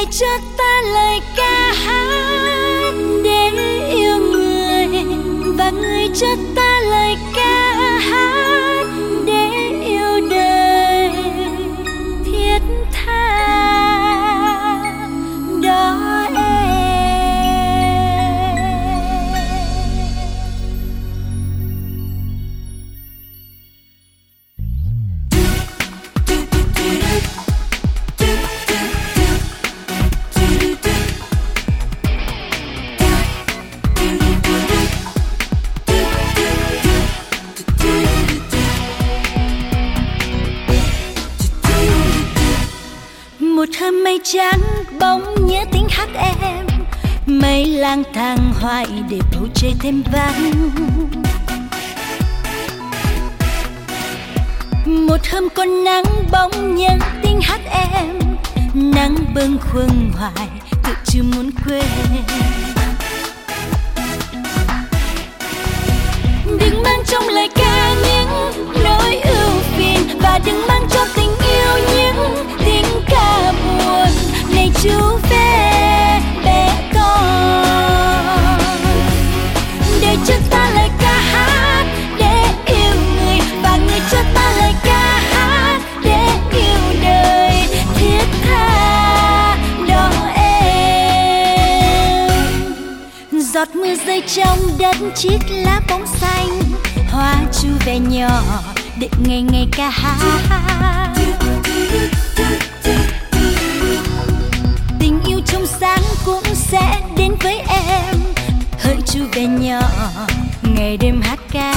cho ta lời ca hát để yêu người, và người cho ta lời ca hát để yêu đời thiết tha. Đó em. Một hôm mây trắng bỗng nhớ tiếng hát em, mây lang thang hoài để bầu trời thêm vắng. Một hôm con nắng bỗng nhớ tiếng hát em, nắng bâng khuâng hoài tự chưa muốn quên. Đừng mang trong lời ca những nỗi ưu phiền, và đừng mang cho tình yêu những tiếng ca buồn. Này chú về bé con, để cho ta lời ca hát để yêu người, và người cho ta lời ca hát để yêu đời thiết tha. Đó em. Giọt mưa rơi trong đất chiếc lá bóng xanh, hoa chu ve nhỏ để ngày ngày ca hát. Tình yêu trong sáng cũng sẽ đến với em, hỡi chu ve nhỏ ngày đêm hát ca.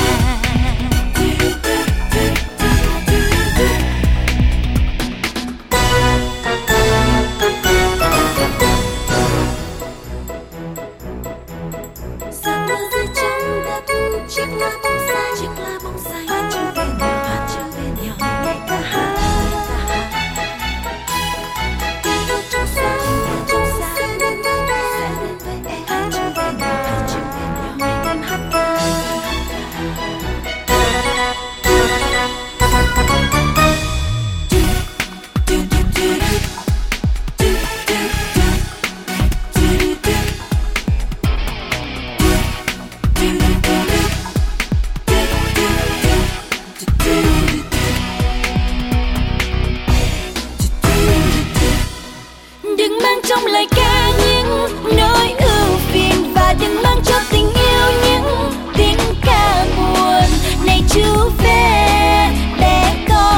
Giọt mưa rơi trong đất chiếc lá bóng xanh, hoa chu ve nhỏ ngày ca hát. Đừng mang trong lời ca những nỗi ưu phiền, và đừng mang cho tình yêu những tiếng ca buồn. Này chú về bé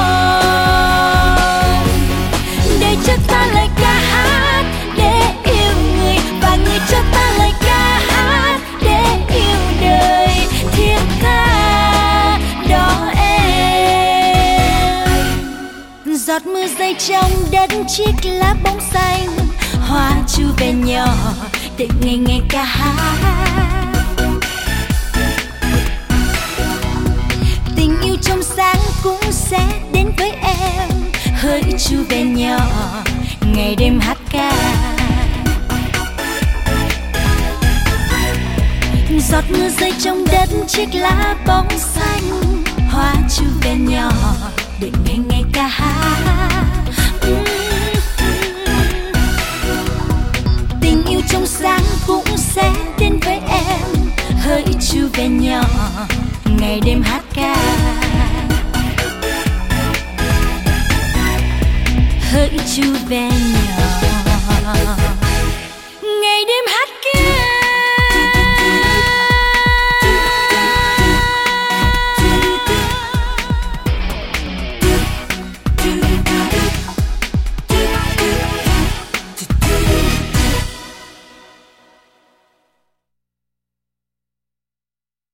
con, để cho ta lời ca hát để yêu người, và người cho ta lời ca hát để yêu đời thiết tha. Đó em. Giọt mưa rơi trong đất chiếc lá bóng xanh, hoa chu ve nhỏ để ngày ngày ca hát. Tình yêu trong sáng cũng sẽ đến với em, hỡi chu ve nhỏ ngày đêm hát ca. Giọt mưa rơi trong đất chiếc lá bóng xanh, hoa chu ve nhỏ để ngày ngày ca hát. Tình yêu trong sáng cũng sẽ đến với em, hỡi chu ve nhỏ ngày đêm hát ca. Hỡi chu ve nhỏ.